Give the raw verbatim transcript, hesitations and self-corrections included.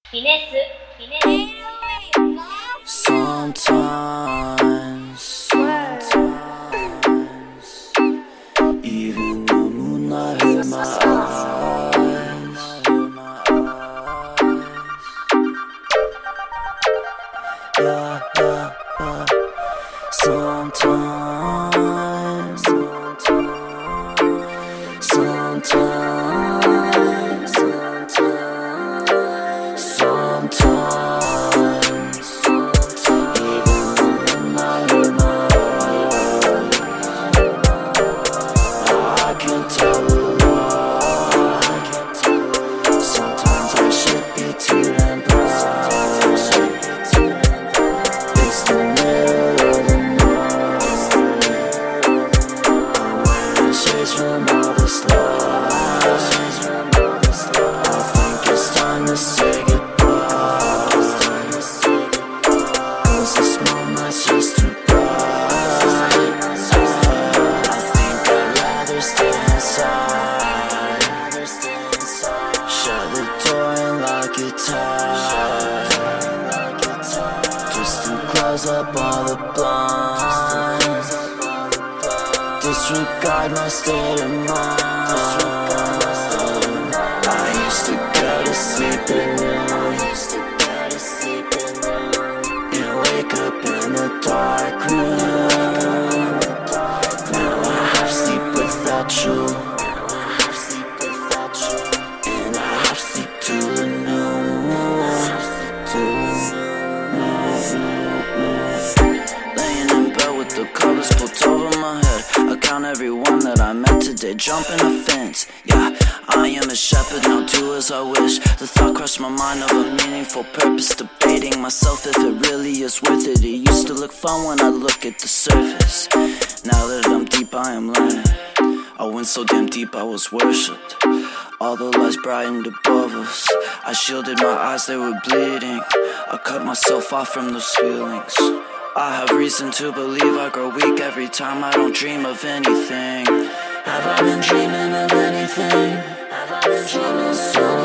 Finesse, finesse. Sometimes, sometimes, even the moonlight hurt my eyes. Yeah, yeah, yeah. Sometimes, sometimes, sometimes, sometimes, sometimes, even the moonlight hurt my eyes. I can't tell a lie. Sometimes I should be too damn proud. It's the middle of the night. I'm wearing shades from all this light. I think it's time to say goodbye. Cause this moment's just too bright. I think I'd rather stay inside. Shut the door and lock it tight. Just to close up all the blinds. Disregard my state of mind. I used to go to sleep at noon and wake up in a dark room. Now I half sleep without you, and I half sleep till the noon. Laying in bed with the covers pulled over my head. I count everyone that I met today, jumping a fence. Yeah, I am a shepherd, now do as I wish. The thought crossed my mind of a meaningful purpose, debating myself if it really is worth it. It used to look fun when I look at the surface. Now that I'm deep, I am learning. I went so damn deep, I was worshipped. All the lights brightened above us. I shielded my eyes, they were bleeding. I cut myself off from those feelings. I have reason to believe I grow weak every time I don't dream of anything. Have I been dreaming of anything? Have I been dreaming so